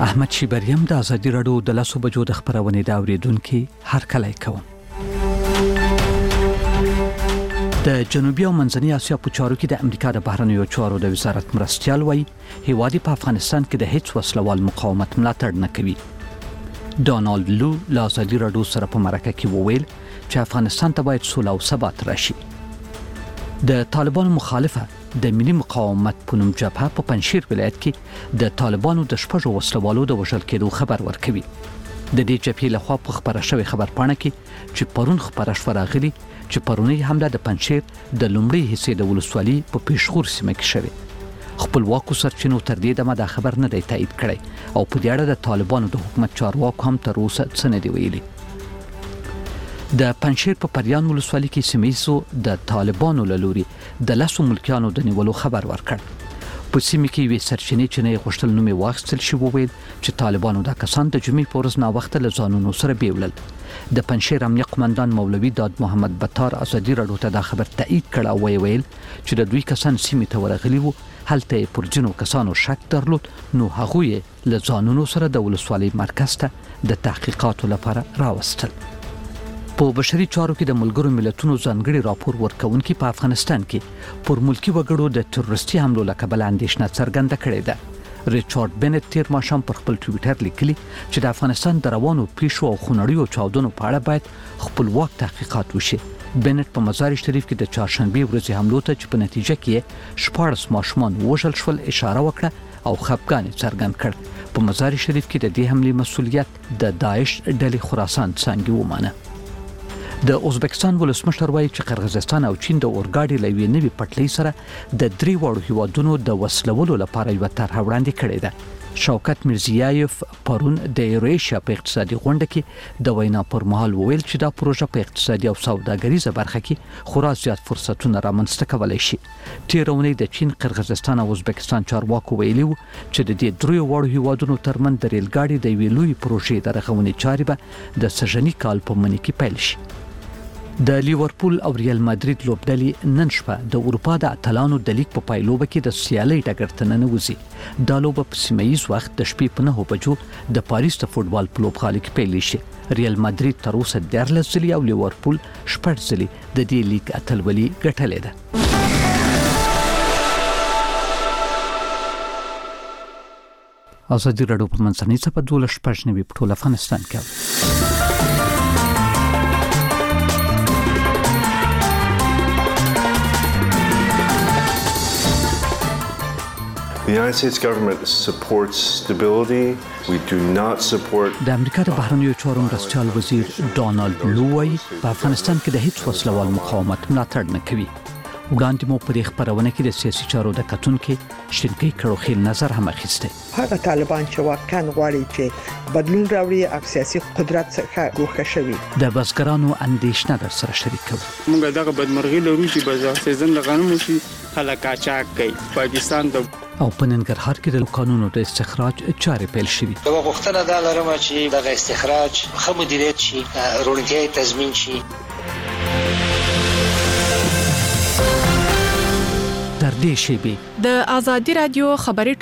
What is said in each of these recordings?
احمد شیبریم د ازادي راډیو د 10 بجو د خبرونې دا اوریدونکو هر کله کوم. د جنوبي او منځنۍ اسیا په چارو کې د امریکا د بهرنیو چارو د وزارت مرستیال وایي هیواد په افغانستان کې د هیڅ وسلوال مقاومت ملاتړ نه کوي. ډونالد لو له ازادي راډیو سره په مرکه کې وویل چې افغانستان ته باید سوله او ثبات راشي. د طالبانو مخالفه د ملي مقاومت په نوم جبهه په پنځشیر ولایت کې د طالبانو د شپږو وسلوالو د وژل کېدو خبر ورکوي. د دې جبهې لخوا په خبره شوی خبرپاڼه کې چې پرون خبره شوه راغلي چې پرونی حمله د پنځشیر د لومړي حصے د ولسوالۍ په پیښور سیمه کې شوه. خپلواکو سرچینو تر دې دمه دا خبر نه دی تایید کړی او په دې اړه د طالبانو د حکومت چارواکو هم تر اوسه څه نه دی ویلي. د پنځشیر په پریان ولسوالۍ کې سیمېزو د طالبانو له لوري د 10 ملکیانو د نیولو خبر ورکړ. په سیمه کې وی سرچینې چې نه غوښتل نومي واخیستل شي وویل چې طالبانو د کسان د جمعې په ورځ نا وخت له ځانونو سره بیولل. د پنځشیر امنیه قومندان مولوي داد محمد بطار ازادي راډیو ته دا خبر تایید کړ او ویل چې د دوی کسان سیمه ته ورغلي وو. هلته پر جنو کسانو شک درلود نو هغوی له ځانونو سره د ولسوالۍ مرکز ته د تحقیقاتو لپاره راوستل. په بشري چارو کې د ملګرو ملتونو ځانګړي راپور ورکونکي په افغانستان کې پر ملکی وګړو د تروریستي حملو له کبله اندېښنه څرګنده کړې ده. ریچارډ بنت تیر ماښام پر خپل ټویټر لیکلي چې د افغانستان د روانو پیښو او خونړیو چاودنو په اړه باید خپلواک تحقیقات وشي. بنت په مزار شریف کې د چهارشنبه ورځې حملو ته چې په نتیجه کې 14 ماشومان وژل شول اشاره وکړه او خفګان څرګند کړ. په مزار شریف کې د دې حملې مسؤلیت د داعش ډلې خراسان څنګه ومانه. د ازبکستان ولسمشر وایي چې قرغیزستان او چین د اورګاډي لوي نوي پټلۍ سره د درې وړو هیوادونو د وسلولو لپاره یو طرح وړاندې کړې ده. شوکت میرزیایف پرون د ایرویشیا په اقتصادي غونډه کې د وینا پر مهال وویل چې دا پروژه په اقتصادي او سوداګریزه برخه کې خورا زیات فرصتونه رامنځته کولای شي. تیرونی د چین، قرغیزستان او ازبکستان چارواکو ویلي وو چې د دې درې وړو هیوادونو ترمن د ریل ګاډي د ویلوي پروژې د رغونې چارې به د سژني کال په منځ کې پیل شي. د لیورپول او ریال مادرید لوبډلې نن شپه د اروپا د اتلانو د لیګ په پایلوبه کې د سیالۍ ډګر ته ننوځي. دا لوبه په سیمه‌ییز وخت د شپې په 9 بجو د پاریس د فوټبال په لوبغالي کې پیل شي. ریال مادرید تر اوسه 14 ځلې او لیورپول 6 ځلې د دې لیګ اتلولي ګټلې ده. ازادي راډیو په منځنۍ صفحه 12 په ټول افغانستان کې. The United States government supports stability. We do not support. د امریکا د بهرنیو چارو مرستیال وزیر ډونالد لو وایي په افغانستان کې د هیڅ وسلوال مقاومت ملاتړ نه کوي. وړاندې مو په خبرونه کې د سیاسي چارو د کتونکو شینکی کړوخیل نظر هم اخیسته. هغه طالبان چې واقعا غواړي چې بدلون راوړي او سیاسي قدرت څخه ګوښه شوي. د بزګرانو اندېښنه در سره شریکو. موږ دغه بدمرغي لرو چې بازار سیزن لغنمو شي خلک قاچاق کوي. پاکستان د او په ننګرهار کې د قانونو د استخراج چارې پیل شوې. دا غوښتنه ده لرم چې د استخراج ښه مدیریت شي، روڼتیا تضمین شي. در دې شیبې د ازادي رادیو خبري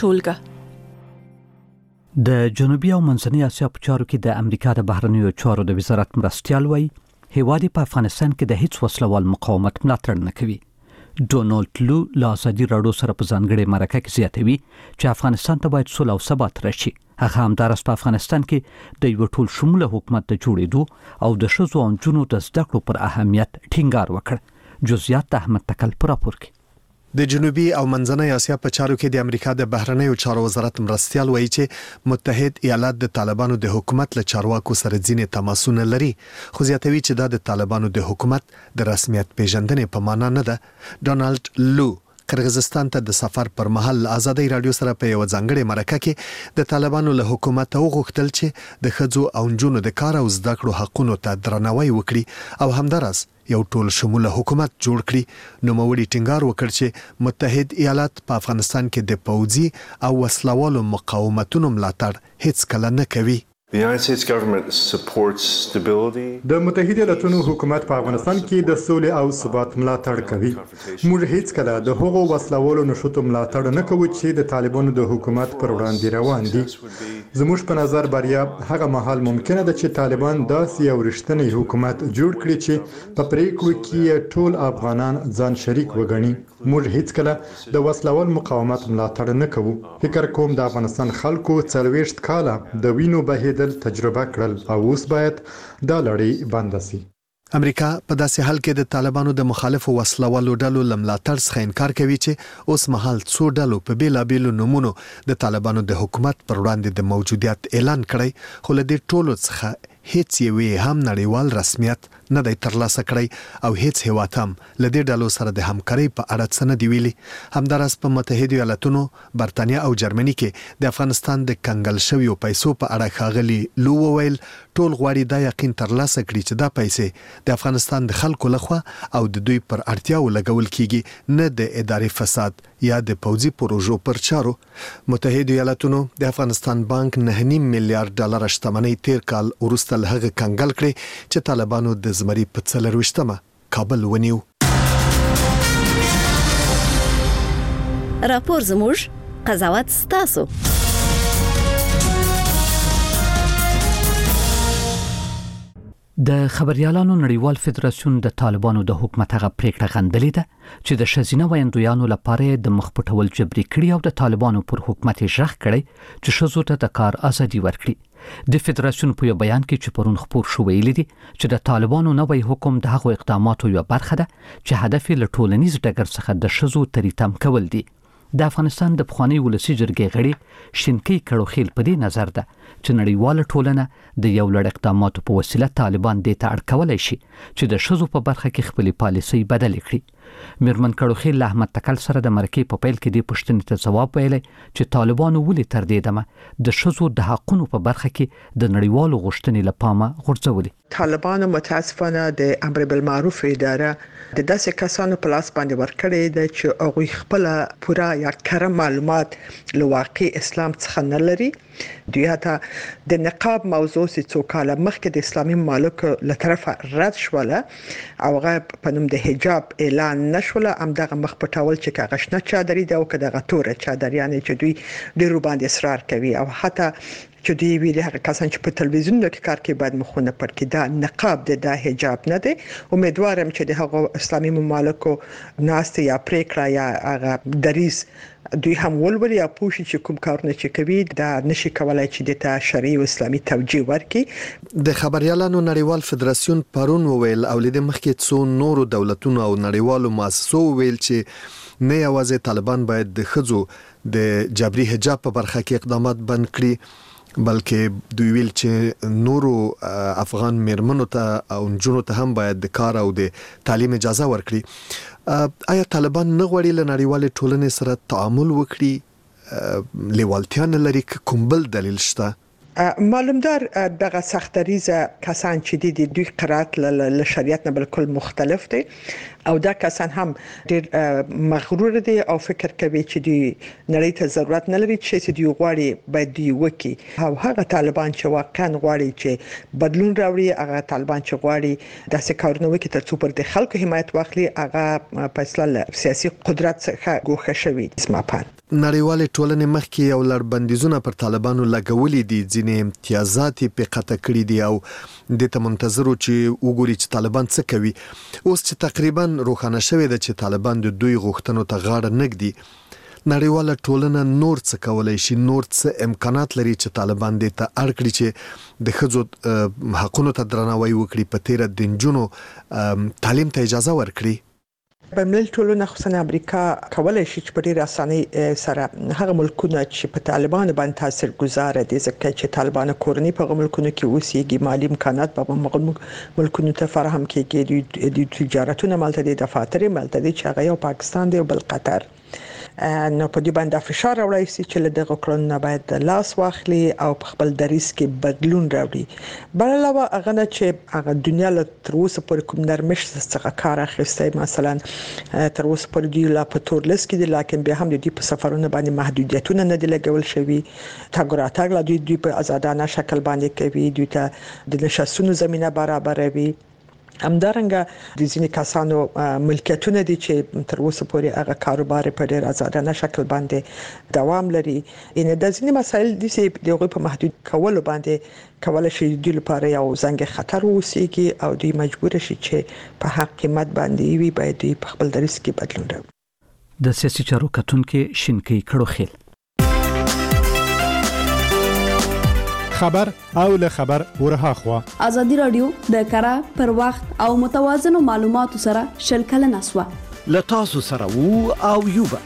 ټولګه د جنوبي او منځنۍ اسیا په چارو کې د امریکا د بهرنیو چارو د وزارت مرستیال وایي هیواد په افغانستان کې د هیڅ وسلوال مقاومت ملاتړ نه کوي. ډونالد لو له ازادي راډیو سره په ځانګړي مرکه کې زیاتوي چې افغانستان ته باید سوله او ثبات راشي. هغه همدارس په افغانستان کې د یو ټول شموله حکومت د جوړېدو او د ښځو او نجونو د زده کړو پر اهمیت ټینګار وکړ. جزئیات د احمد تکل پر راپور کې. د جنوبي او منځنۍ اسیا په چارو کې د امریکا د بهرنیو چارو وزارت مرستیال وایي چې متحد ایالات د طالبانو د حکومت له چارواکو سره ځینې تماسونه لري، خو زیاتوي چې دا د طالبانو د حکومت د رسمیت پیژندنې په معنا نه ده. ډونالد لو قرغیزستان ته د سفر پر مهال ازادي رادیو سره په یو ځانګړي مرکه کې د طالبانو له حکومت وغوښتل چې د ښځو او نجونو د کار او زده کړو حقونو ته درناوی وکړي او همدارس یو ټول شموله حکومت جوړ کړي. نو موري ټینګار وکړ چې متحد ایالات په افغانستان کې د پوځي او وسلوالو مقاومتونو ملاتړ هیڅ کله نه کوي. The United States government supports stability. د متحده ایالاتونو حکومت په افغانستان کې د سولې او ثبات ملاتړ کوي. موږ هیڅ کله د هغو وسلوالو نشوتو ملاتړ نه کوو چې د طالبانو د حکومت پر وړاندې روان دي. زموږ په نظر بریا هغه مهال ممکنه ده چې طالبان داسې یو رښتینی حکومت جوړ کړي چې په پریکړو کې ټول افغانان ځان شریک وګڼي. موږ هیڅ کله د وسلوال مقاومت ملاتړ نه کوو. فکر کوم د افغانستان خلکو 40 کاله د وینو بهیدل تجربه کړل او اوس باید دا لړۍ بند شي. امریکا په داسې حال کې د طالبانو د مخالفو وسلوالو ډلو لملاتړ څخه انکار کوي چې اوس مهال څو ډلو په بیلابیلو نمونو د طالبانو د حکومت پر وړاندې د موجودیت اعلان کړی، خو له دې ټولو څخه هیڅ یوې هم نړیوال رسمیت نه دی ترلاسه کړی او هیڅ هیواد هم له دې ډلو سره د همکارۍ په اړه څه نه دی ویلي. همداراز په متحده ایالاتونو، برتانیا او جرمني کې د افغانستان د کنګل شویو پیسو په اړه ښاغلي لو وویل ټول غواړي دا یقین ترلاسه کړي چې دا پیسې د افغانستان د خلکو لخوا او د دوی پر اړتیاو لګول کیږي، نه د اداري فساد یا د پوځي پروژو پر چارو. متحده ایالاتونو د افغانستان بانک 9.5 میلیارډ ډالر شتمنۍ تیر کال وروسته له هغه کنګل کړي چې طالبانو د زمري په 24مه کابل ونیو. راپور زموږ، قضاوت ستاسو. د خبريالانو نړیوال فدراسیون د طالبانو د حکومت هغه پریکړه غندلې ده چې د شزینه ویندویانو لپاره د مخپټول جبري کړي او د طالبانو پر حکومت ژغ کړي چې شزو ته د کار ازادي ورکړي. د فدراسیون په بیان کې چې پرون خبر شو ویلي دي چې د طالبانو نوې حکم د هغو اقداماتو یو برخه ده چې هدف یې له ټولنیز ډګر څخه د شزو تریتم کول دي. د افغانستان د پخوانی ولسی جرګې غړي شینکی کړوخیل په دې نظر ده چې نړیواله ټولنه د یو لړ اقداماتو په وسیله طالبان دې ته اړ کولای شي چې د شزو په برخه کې خپل پالیسي بدل کړي. میرمن کړوخیل احمد تکل سره د مرکې په پیل کې د پښتنې ته جواب ویلی چې طالبانو ولې تر دې دمه د شزو د حقونو په برخه کې د نړیوالو غوښتنې لپاره غورځولي. طالبانو متاسفانه د امر بالمعروف اداره د داسې کسانو په لاس باندې ورکړې ده چې هغه خپل پوره یا کره معلومات له واقع اسلام څخه نه لري. دوی ته د نقاب موضوع څو کاله مخکې د اسلامي مملکو له طرفه رد شوله او هغه په نوم د حجاب اعلان نشوله. همدغه مخ پټول چې کاغشنه چادري ده او کداغه توره چادریانه چې دوی ډیرو باندې اصرار کوي او حتی چې دی ویلي هغه کسان چې په تلویزیون کې کار کوي باید مخونه پټ کړي. دا نقاب دی، دا حجاب نه دی. امیدوارم چې د هغه اسلامي مملکو ناست یا پریکړه یا هغه دریس دوی هم ولولي یا پوښي چې کوم کارونه چې کوي دا نشي کولای چې د شرعي او اسلامي توجیه ورکړي. د خبريالانو نړیوال فدراسیون پرون وویل او لید مخکې څو نورو دولتونو او نړیوالو مؤسسو ویل چې نه یوازې طالبان باید د خځو د جبري حجاب په برخه کې اقدامات بند کړي بلکې دوی ویل چې نورو افغان میرمنو ته او نجونو ته هم باید د کار او د تعلیم اجازه ورکړي. آیا طالبان نه غواړي له نړیوالې ټولنې سره تعامل وکړي؟ لیوالتیا نه لري که کوم بل دلیل شته؟ معلومدار دغه سختریزه کسان چې دي دوی قرات له شریعت نه بالکل مختلف دي او دا کسان هم ډیر مغرور دي او فکر کوي چې دوی نړۍ ته ضرورت نه لري چې دوی غواړي باید دوی وکي. او هغه طالبان چې واقعا غواړي چې بدلون راوړي، هغه طالبان چې غواړي داسې کارونه وکړي ترڅو پر د خلکو حمایت واخلي، هغه په اصل سیاسي قدرت څخه ګوښه شوی اسماپان. نړیوالې ټولنې مخکې یو لړ بندیزونه پر طالبانو لګولي دي، ځینې امتیازات په قطع کړي دي او د ته منتظرو چې وګوري چې طالبان څه کوي. اوس چې تقریبا روښانه شوې ده چې طالبان د دوی غوښتنو ته غاړه نږدي، نړیواله ټولنه نور څه کولای شي، نور څه امکانات لري چې طالبان دې ته اړ کړي چې د ښځو حقونو ته درناوی وکړي، په تیره د نجونو تعلیم ته اجازه ورکړي؟ بین‌المللي ټولنه خصوصا امریکا کولای شي چې په ډیره اسانۍ سره هغه ملکونه چې په طالبانو باندې تاثیرګذار دي، ځکه چې طالبان کورنۍ په ملکونو کې اوسېږي، مالی امکانات په ملکونو ته فراهم کیږي، د تجارتونو ملته دي، دفاتر ملته دي چې هغه یو پاکستان دی او بل قطر. نو په دې باندې فشار راوړی چې له دغه کړنو باید لاس واخلي او په خپل دریس کې بدلون راوړي. بل علاوه هغه نه چې هغه دنیا له تر اوسه پورې کوم نرمش څخه کار اخیستی، مثلا تر اوسه پورې دی لا په تور لس کې دي، لکه بیا هم د دې په سفرونو باندې محدودیتونه نه دي لګول شوي. تاګ راتګ لا دوی په آزادانه شکل باندې کوي، دوی ته د نشستونو زمينه برابروي. همدارنګه د ځینې کسانو ملکیتونه دي چې تر اوسه پورې هغه کاروبار په ډېر آزادانه شکل باندې دوام لري. ان د ځینې مسایل د سي دغه په محدود کولو باندې کولای شي د لپاره یو زنګ خطر وسیږي او دوی مجبور شي چې په حق قیمت باندې وي باید په خپل دریس کې بدلون راوړي. د سیاسي چارو کتونکو شینکی کړو خیل خبر او له خبر ورها خوا ازادي رادیو د کارا پر وخت او متوازنو معلوماتو سره شلکل نسوه لتاسو سره وو او یوبا.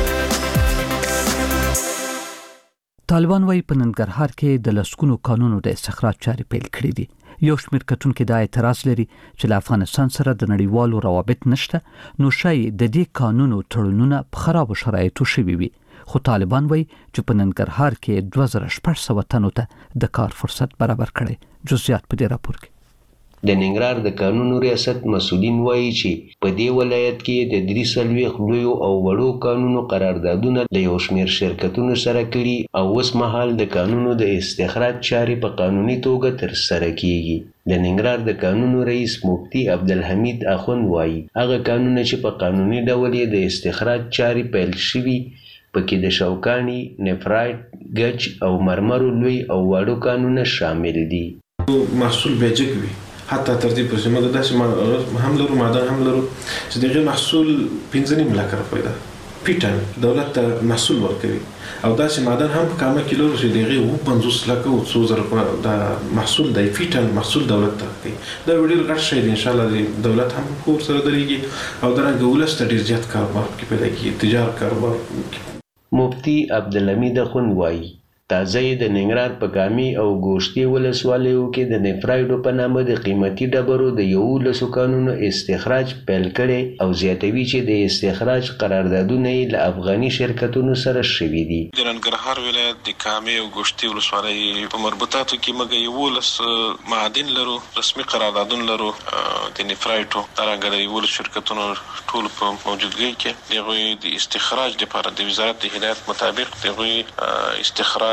طالبان وايي په ننګرهار کې د لسکونو قانونو د استخراج چاري پیل کړې دي. یو شمېر کتونکو د اعتراض لري چې له افغانستان سره د نړیوالو روابط نشته، نو شاید د دې قانونو تړونونه په خراب شرایطو شوي وي. خو طالبان وايي چې په ننګرهار کې 2600 تنو ته د کار فرصت برابر کړي. جزئیات په دې راپور کې. د ننګرهار د قانونو ریاست مسؤلین وایي چې په دې ولایت کې د 3 لویو او وړو قانونو قراردادونه له یو شمېر شرکتونو سره کړي او اوس مهال د قانونو د استخراج چارې په قانوني توګه ترسره کیږي. د ننګرهار د قانونو رئیس مفتي عبدالحمید اخوند وایي هغه قانون چې په قانوني ډول د استخراج چارې پیل شوي پکې د شوکانی، نفرایټ، ګچ او مرمرو لوی او واړو قانونه شامل دي. محصول بیجک وي حتی تر دې پورې موږ داسې هم لرو معدن هم لرو چې دغه محصول 15 لک روپۍ ده. پیټن دولت ته محصول ورکوي او داسې معدن هم په کامه کیلو چې دغه 50 لک او 2000 د محصول د پیټن محصول دولت ته کوي. دا ډېر غټ شی دی. ان شاء الله دولت هم خور سره درېږي او درنګ ولست ډېر زیات کاروبار کې پیدا کیږي، تجارت کاروبار. مفتی عبدالحمید اخوند وایي تازه د ننګرهار په کامي او ګوشتي ولسوالیو کې د نفرایډو په نامه د قیمتي ډبرو د 11 قانونو استخراج پیل کړي او زیاتوي چې د استخراج قراردادونه له افغاني شرکتونو سره شوي دي. د ننګرهار ولایت د کامي او ګوشتي ولسوالۍ په مربوطاتو کې موږ 11 معادن لرو، رسمي قراردادونه لرو د نفرایډو ترڅنګ د 11 شرکتونو ټول په موجودګۍ کې دغه د استخراج لپاره د وزارت د هدایت مطابق دغه استخراج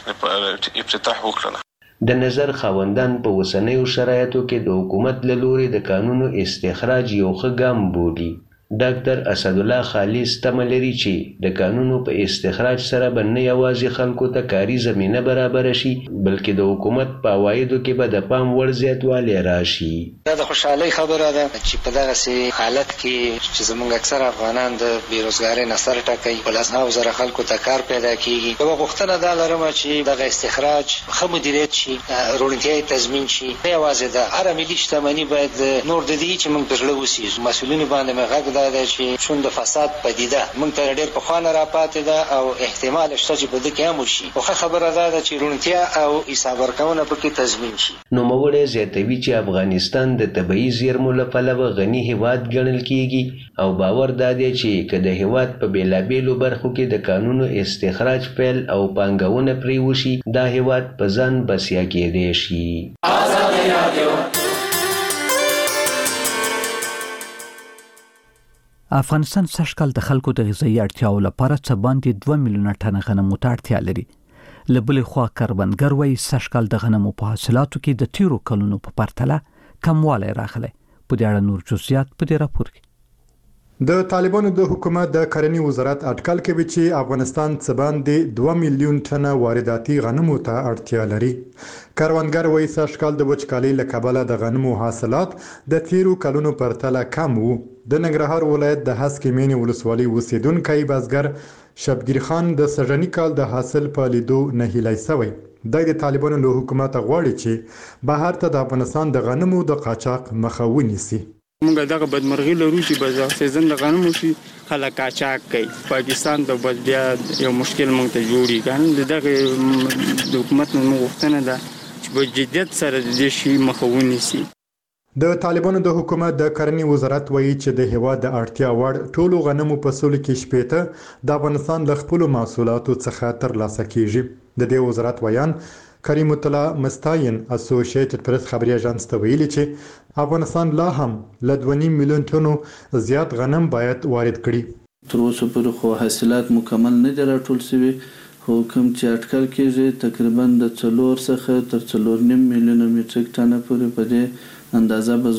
افتتاح وکړه. د نظر خاوندان په اوسنیو شرایطو کې د حکومت له لوري د قانونو استخراج یو ښه ګام بولي. ډاکټر اسدالله خالص تمه لري چې د قانونو په استخراج سره به نه یوازې خلکو ته کاري زمینه برابر شي بلکې د حکومت په عوایدو کې به د پام وړ زیاتوالی راشي. دا د خوشحالۍ خبره ده چې په دغه حالت کې چې زموږ اکثر افغانان د بیروزګارۍ نه سر ټکوي، ولسناو زره خلکو ته کار پیدا کیږي. یوه غوښتنه دا لرم چې دغه استخراج ښه مدیریت شي، روڼتیا تضمین شي. نه یوازې د هر ملي شتمني باید نور د دې چې موږ په زړه وسیږو. مسؤلینو باندې مې غږ دا دی چې چون د فساد پدیده موږ ته ډېر پخوانه راپاتې ده او احتمال شته چې په دې کې هم وشي. خو خبره ده چې روڼتیا او حساب ورکونه پکې تضمین شي. نوموړی زیاتوي چې افغانستان د طبیعي زیرمو له پلوه غني هیواد ګڼل کیږي او باور دا دی چې که د هیواد په بیلابیلو برخو کې د قانونو استخراج پیل او پانګونه پرې وشي دا هیواد په ځان بسیا کېدی شي. ازادي رادیو افغانستان سږکال د خلکو د غذایي اړتیاو لپاره څه باندې 2 میلیونه ټنه غنمو ته اړتیا لري. له بلې خوا کروندګر وايي سږکال د غنمو په حاصلاتو کې د تیرو کلونو په پرتله کموالی راغلی. په دې اړه نور جزئیات په دې راپور کې. د طالبانو د حکومت د کرنې وزارت اټکل کوي چې افغانستان څه باندې 2 میلیون ټنه وارداتي غنمو ته اړتیا لري. کروندګر وایي سږکال د وچکالۍ له کبله د غنمو حاصلات د تیرو کلونو پرتله کم وو. د ننګرهار ولایت د هسکې مینې ولسوالۍ اوسیدونکی بزګر شبگیر خان د سږني کال د حاصل په لیدو نه هیلی سوی. د طالبانو له حکومت غواړي چې بهر ته د افغانستان د غنمو د قاچاق مخه ونیسي. موږ دغه بدمرغي لرو چې بازار سیزن د غنمو شي خلک قاچاق کوي. پاکستان ته بس بیا یو مشکل موږ ته جوړي کنه. دغه د حکومت موږ غوښتنه ده چې په جدیت سره د دې شي مخه ونیسي. د طالبانو د حکومت د کرنې وزارت وایي چې د هیواد د اړتیا وړ ټولو غنمو فصلو کې 80% د افغانستان له خپلو محصولاتو څخه ترلاسه کیږي. د دې وزارت ویان کریم الله مستاین اسوسییټډ پریس خبري اژانس ته ویلي چې افغانستان لا هم له 2.5 میلیون ټنو زیات غنم باید وارد کړي. تر اوسه پورې خو حاصلات مکمل نه دي راټول شوي، خو کوم چې اټکل کېږي تقریبا د 4 څخه تر 4.5 میلیونه میټریک ټنه پورې په دې اندازه به